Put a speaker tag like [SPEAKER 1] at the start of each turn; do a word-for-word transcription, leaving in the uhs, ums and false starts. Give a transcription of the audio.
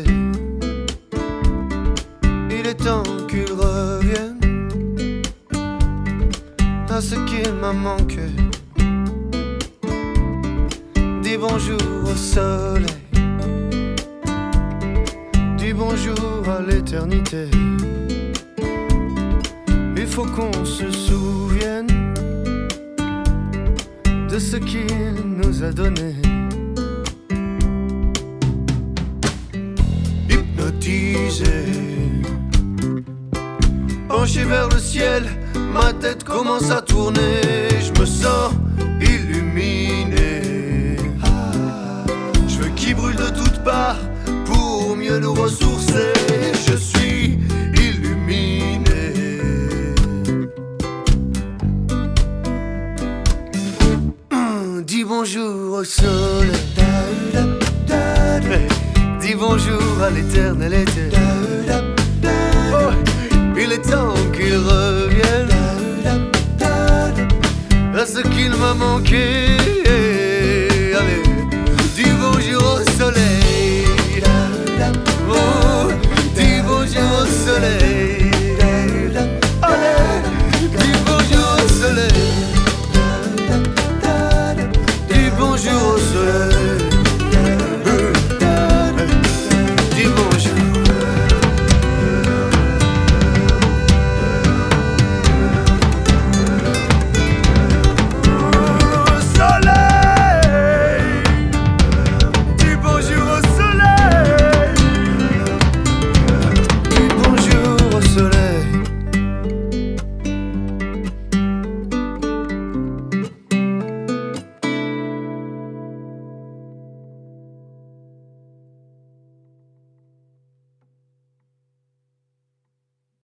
[SPEAKER 1] l'éternité. Il est temps qu'il revienne à ce qu'il m'a manqué. Dis bonjour au soleil, dis bonjour à l'éternité. Il faut qu'on se souvienne de ce qu'il nous a donné. Hypnotisé, penché vers le ciel, ma tête commence à tourner. Je me sens illuminé. Je veux qu'il brûle de toutes parts pour mieux nous ressourcer. Je suis illuminé. Mmh, dis bonjour au soleil, hey, dis bonjour à l'éternel été. Oh, il est temps qu'il revienne à ce qu'il m'a manqué.